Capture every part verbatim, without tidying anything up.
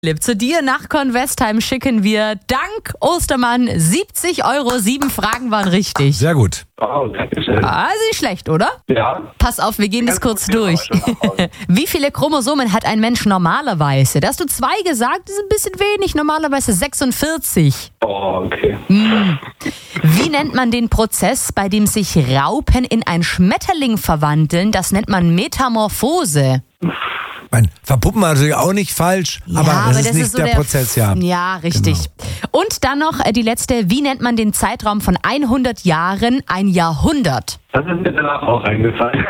Zu dir nach Convestheim schicken wir dank Ostermann siebzig Euro. Sieben Fragen waren richtig. Sehr gut. Oh, danke schön. Ah, ist nicht schlecht, oder? Ja. Pass auf, wir gehen das kurz durch. Wie viele Chromosomen hat ein Mensch normalerweise? Da hast du zwei gesagt, das ist ein bisschen wenig. Normalerweise sechsundvierzig. Oh, okay. Hm. Wie nennt man den Prozess, bei dem sich Raupen in ein Schmetterling verwandeln? Das nennt man Metamorphose. Mein, verpuppen natürlich auch nicht falsch, Ja, aber das aber ist das nicht ist so der, der Prozess, ja. Ja, richtig. Genau. Und dann noch äh, die letzte. Wie nennt man den Zeitraum von hundert Jahren ein Jahrhundert? Das ist mir danach auch eingefallen.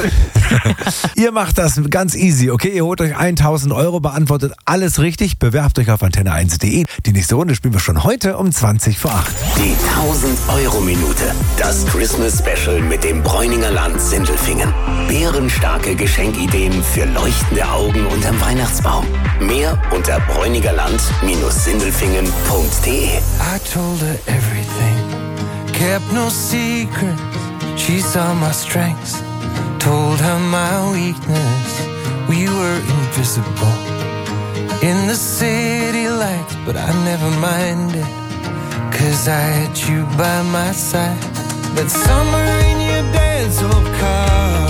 Ihr macht das ganz easy, okay? Ihr holt euch tausend Euro, beantwortet alles richtig, bewerbt euch auf antenne eins punkt de. Die nächste Runde spielen wir schon heute um zwanzig vor acht. Die tausend Euro Minute. Das Christmas Special mit dem Bräuninger Land Sindelfingen. Bärenstarke Geschenkideen für leuchtende Augen unterm Weihnachtsbaum. Mehr unter bräunigerland Sindelfingen punkt de. I told her everything, kept no secret. She saw my strengths, told her my weakness. We were invisible in the city lights, but I never minded, 'cause I had you by my side. That summer in your dad's old car,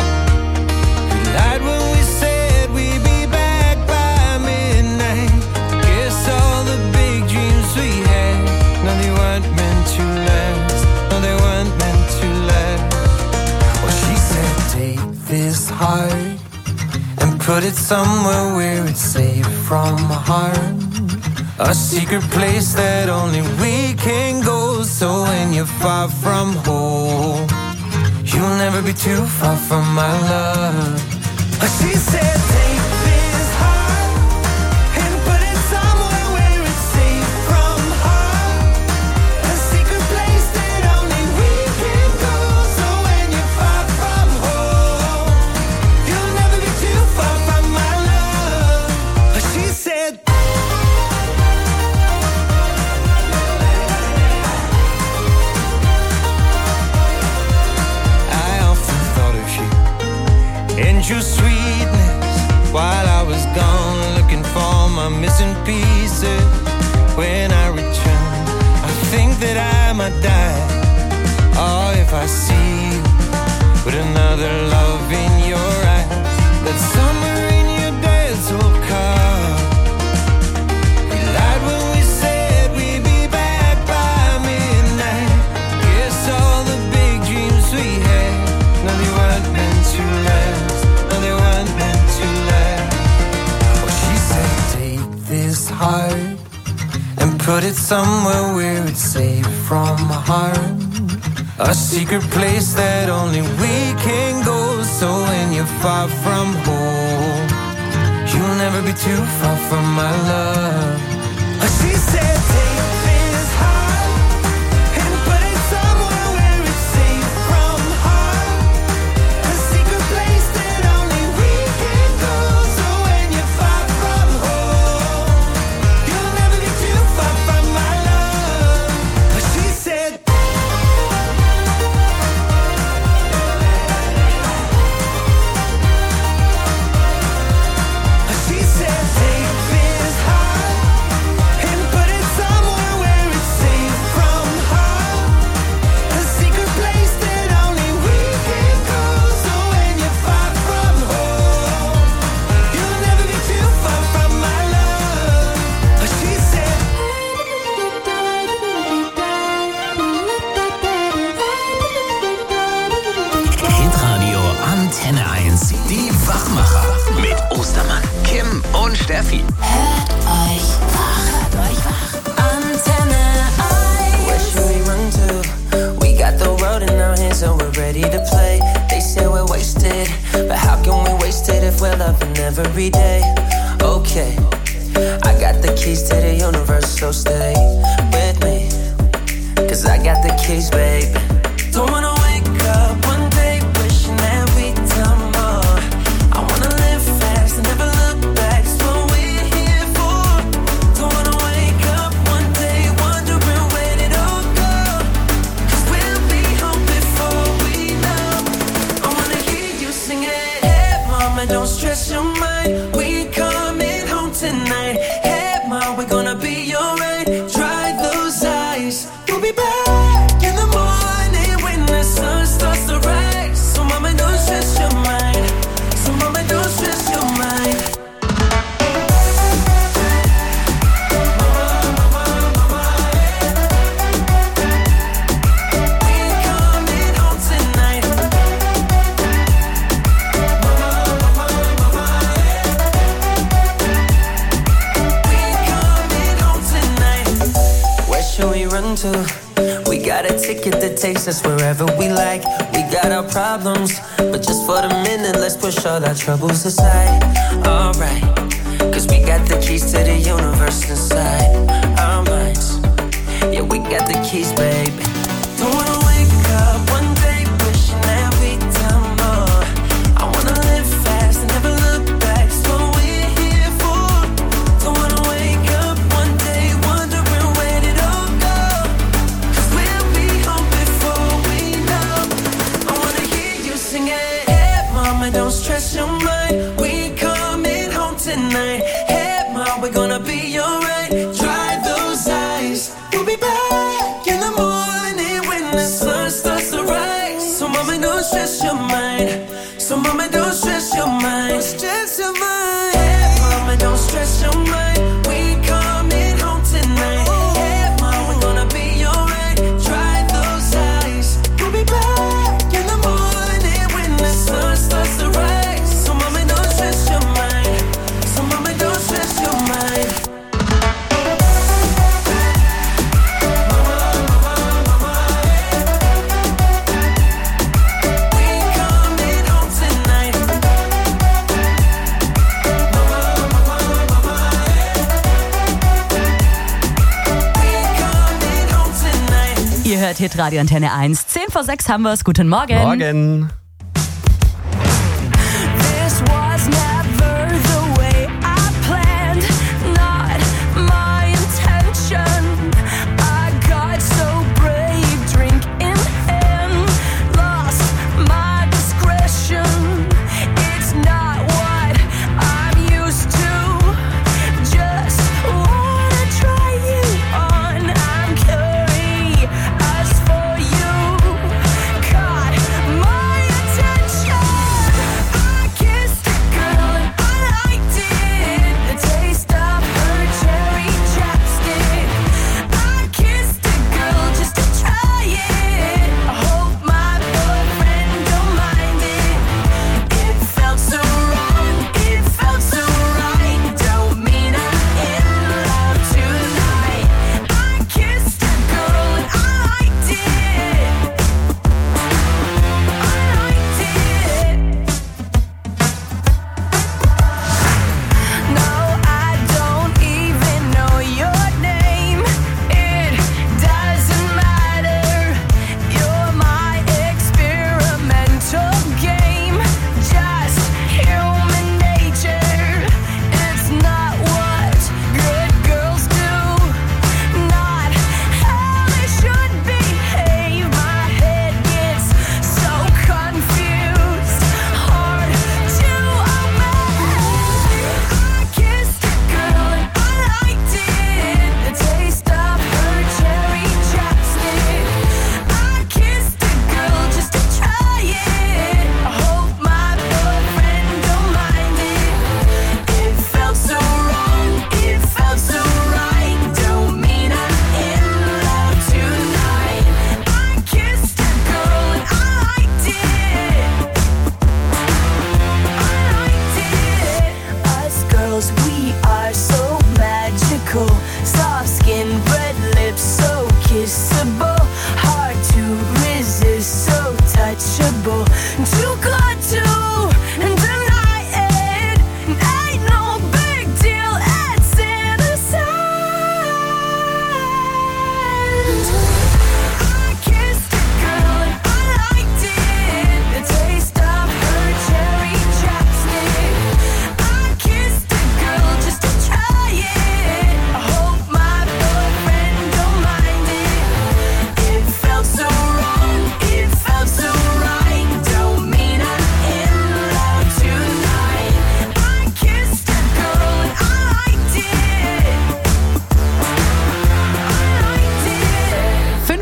we lied when we said we'd be back by midnight. Guess all the big dreams we had, no, they weren't meant to last. No, they weren't meant to last. Well, she said, take this heart and put it somewhere where it's safe from harm. A secret place that only we can go. So when you're far from home, you'll never be too far from my love. She said, take this heart and put it somewhere where it's safe from harm. A secret place that only we can go. So when you're far from home, you'll never be too far from my love. She said, and your sweetness while I was gone, looking for my missing pieces. When I return, I think that I might die. Oh, if I see you with another love in your eyes. That summer in your dad's old car, we lied when we said we'd be back by midnight. Guess all the big dreams we had, no, they weren't meant to last. They weren't meant to last. Well, she said, take this heart and put it somewhere where it's safe from harm. A secret place that only we can go. So when you're far from home, you'll never be too far from my love. She said, take this heart and put it somewhere where it's safe from harm. A secret place that only we can go. So when you're far from home, you'll never be too far from my love. She said, she said, take this heart and put it somewhere where it's safe from harm. A secret place that only we can go. So when you're far from home, you'll never be too far from my love. She said, Hitradio Antenne eins. Die Wachmacher mit Ostermann, Kim und Steffi. Hört euch wach. Hört euch wach. Antenne where eins. should we run to? We got the world in our hands and we're ready to play. They say we're wasted, but how can we waste it if we're loving every day? Okay, I got the keys to the universe, so stay with me, 'cause I got the keys, babe. Don't wanna wake up one day wishing that we'd done more. I wanna live fast and never look back. It's what we're here for. Don't wanna wake up one day wondering where did it all go. 'Cause we'll be home before we know. I wanna hear you sing it. Hey, mama, don't stress your mind. We coming home tonight. mom, we're gonna be alright. Dry those eyes. We'll be back in the morning when the sun starts to rise. So mama, don't stress your mind. So mama, don't stress your mind. To. We got a ticket that takes us wherever we like. We got our problems, but just for the minute, let's push all our troubles aside. Alright, cause we got the keys to the universe inside our minds. Yeah, we got the keys, baby. Don't wanna wake up one day wishing that we'd done more. I wanna live fast and never look back. That's what we're here for. Don't wanna wake up one day wondering where did it all go. Don't stress your mind, we coming home tonight. Hey mom, we're gonna be alright. Dry those eyes. We'll be back in the morning when the sun starts to rise. So mama, don't stress your mind. So mama, don't stress your mind. Don't stress your mind. Hey mama, don't stress your mind. We coming home tonight. Hey mom, we're gonna be alright. Dry those eyes. We'll be back in the morning when the sun starts to rise. So mama, don't stress your mind. So mama, don't stress your mind. Ihr hört Hitradio Antenne eins. zehn vor sechs haben wir es. Guten Morgen. Morgen. This was never the way I planned, not my intention. I got so brave, drink in hand, lost my discretion. It's not what I'm used to. Just wanna try you on. I'm curious for you. Caught my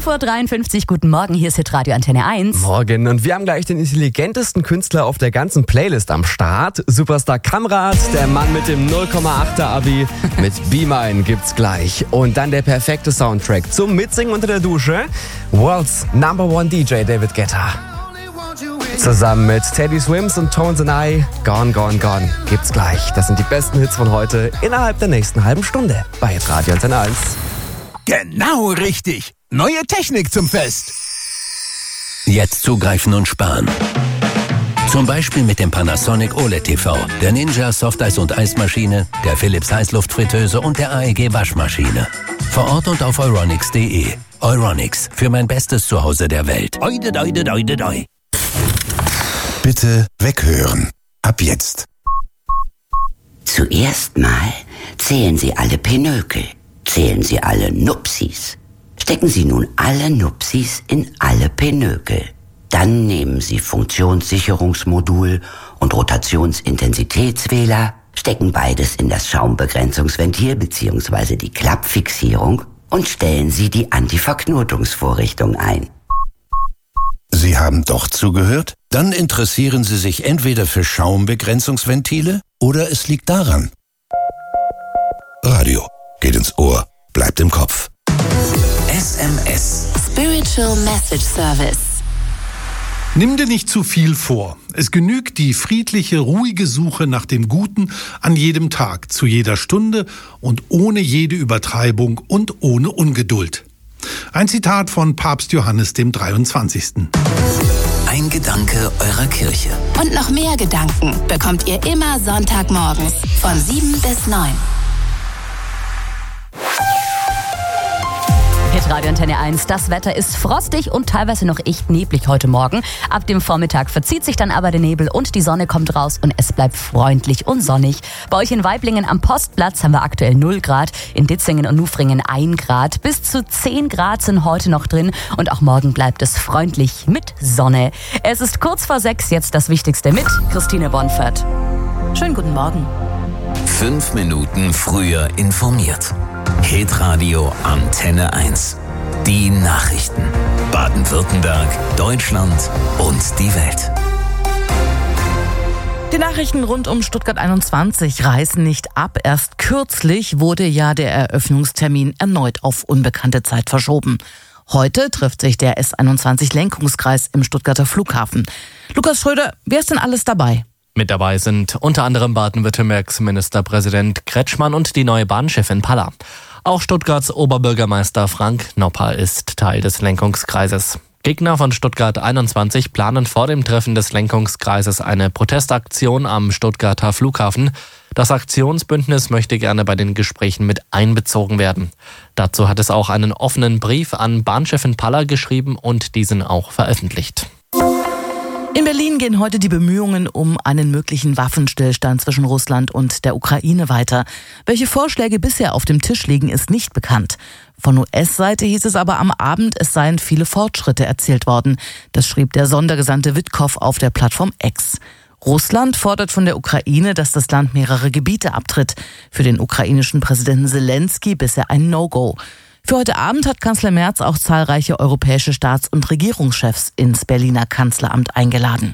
Uhr dreiundfünfzig, guten Morgen, hier ist Hitradio Antenne eins. Morgen, und wir haben gleich den intelligentesten Künstler auf der ganzen Playlist am Start. Superstar Kamrat, der Mann mit dem null Komma achter Abi. Mit Be Mine gibt's gleich. Und dann der perfekte Soundtrack zum Mitsingen unter der Dusche. World's Number One D J David Guetta. Zusammen mit Teddy Swims und Tones and I, Gone, Gone, Gone gibt's gleich. Das sind die besten Hits von heute innerhalb der nächsten halben Stunde bei Hitradio Antenne eins. Genau richtig. Neue Technik zum Fest. Jetzt zugreifen und sparen. Zum Beispiel mit dem Panasonic O L E D T V, der Ninja Softeis- und Eismaschine, der Philips Heißluftfritteuse und der A E G Waschmaschine. Vor Ort und auf euronics punkt de. Euronics, für mein bestes Zuhause der Welt. Oide, oide, oide, oide. Bitte weghören. Ab jetzt. Zuerst mal zählen Sie alle Pinökel. Zählen Sie alle Nupsis. Stecken Sie nun alle Nupsis in alle Pinökel. Dann nehmen Sie Funktionssicherungsmodul und Rotationsintensitätswähler, stecken beides in das Schaumbegrenzungsventil bzw. die Klappfixierung und stellen Sie die Antiverknotungsvorrichtung ein. Sie haben doch zugehört? Dann interessieren Sie sich entweder für Schaumbegrenzungsventile oder es liegt daran. Radio geht ins Ohr, bleibt im Kopf. S M S. Spiritual Message Service. Nimm dir nicht zu viel vor. Es genügt die friedliche, ruhige Suche nach dem Guten an jedem Tag, zu jeder Stunde und ohne jede Übertreibung und ohne Ungeduld. Ein Zitat von Papst Johannes dem dreiundzwanzigsten Ein Gedanke eurer Kirche. Und noch mehr Gedanken bekommt ihr immer Sonntagmorgens von sieben bis neun. Hitradio Antenne eins, das Wetter ist frostig und teilweise noch echt neblig heute Morgen. Ab dem Vormittag verzieht sich dann aber der Nebel und die Sonne kommt raus und es bleibt freundlich und sonnig. Bei euch in Waiblingen am Postplatz haben wir aktuell null Grad, in Ditzingen und Nufringen ein Grad. Bis zu zehn Grad sind heute noch drin und auch morgen bleibt es freundlich mit Sonne. Es ist kurz vor sechs, jetzt das Wichtigste mit Christine Bonfert. Schönen guten Morgen. Fünf Minuten früher informiert. Hitradio Antenne eins. Die Nachrichten. Baden-Württemberg, Deutschland und die Welt. Die Nachrichten rund um Stuttgart einundzwanzig reißen nicht ab. Erst kürzlich wurde ja der Eröffnungstermin erneut auf unbekannte Zeit verschoben. Heute trifft sich der S einundzwanzig Lenkungskreis im Stuttgarter Flughafen. Lukas Schröder, wer ist denn alles dabei? Mit dabei sind unter anderem Baden-Württembergs Ministerpräsident Kretschmann und die neue Bahnchefin Palla. Auch Stuttgarts Oberbürgermeister Frank Nopper ist Teil des Lenkungskreises. Gegner von Stuttgart einundzwanzig planen vor dem Treffen des Lenkungskreises eine Protestaktion am Stuttgarter Flughafen. Das Aktionsbündnis möchte gerne bei den Gesprächen mit einbezogen werden. Dazu hat es auch einen offenen Brief an Bahnchefin Palla geschrieben und diesen auch veröffentlicht. In Berlin gehen heute die Bemühungen um einen möglichen Waffenstillstand zwischen Russland und der Ukraine weiter. Welche Vorschläge bisher auf dem Tisch liegen, ist nicht bekannt. Von U S-Seite hieß es aber am Abend, es seien viele Fortschritte erzielt worden. Das schrieb der Sondergesandte Witkow auf der Plattform X. Russland fordert von der Ukraine, dass das Land mehrere Gebiete abtritt. Für den ukrainischen Präsidenten Zelensky bisher ein No-Go. Für heute Abend hat Kanzler Merz auch zahlreiche europäische Staats- und Regierungschefs ins Berliner Kanzleramt eingeladen.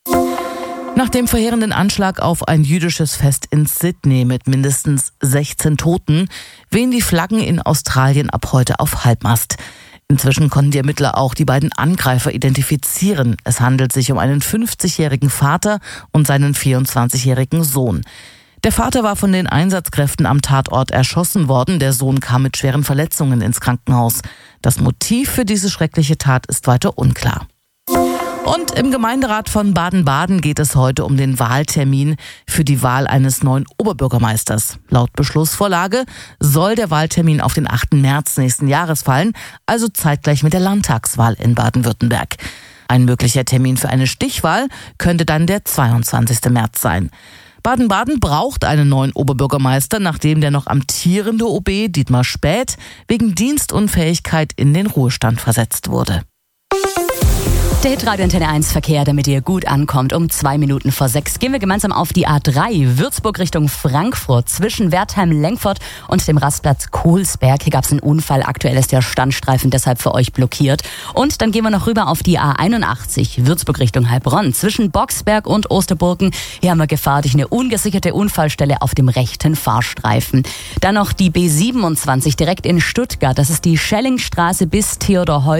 Nach dem verheerenden Anschlag auf ein jüdisches Fest in Sydney mit mindestens sechzehn Toten wehen die Flaggen in Australien ab heute auf Halbmast. Inzwischen konnten die Ermittler auch die beiden Angreifer identifizieren. Es handelt sich um einen fünfzigjährigen Vater und seinen vierundzwanzigjährigen Sohn. Der Vater war von den Einsatzkräften am Tatort erschossen worden. Der Sohn kam mit schweren Verletzungen ins Krankenhaus. Das Motiv für diese schreckliche Tat ist weiter unklar. Und im Gemeinderat von Baden-Baden geht es heute um den Wahltermin für die Wahl eines neuen Oberbürgermeisters. Laut Beschlussvorlage soll der Wahltermin auf den achten März nächsten Jahres fallen, also zeitgleich mit der Landtagswahl in Baden-Württemberg. Ein möglicher Termin für eine Stichwahl könnte dann der zweiundzwanzigsten März sein. Baden-Baden braucht einen neuen Oberbürgermeister, nachdem der noch amtierende O B Dietmar Späth wegen Dienstunfähigkeit in den Ruhestand versetzt wurde. Der Hitradio Antenne eins Verkehr, damit ihr gut ankommt. Um zwei Minuten vor sechs gehen wir gemeinsam auf die A drei, Würzburg Richtung Frankfurt, zwischen Wertheim-Lenkfurt und dem Rastplatz Kohlsberg. Hier gab es einen Unfall, aktuell ist der Standstreifen deshalb für euch blockiert. Und dann gehen wir noch rüber auf die A einundachtzig, Würzburg Richtung Heilbronn, zwischen Boxberg und Osterburgen. Hier haben wir Gefahr durch eine ungesicherte Unfallstelle auf dem rechten Fahrstreifen. Dann noch die B siebenundzwanzig direkt in Stuttgart, das ist die Schellingstraße bis Theodor Heuss.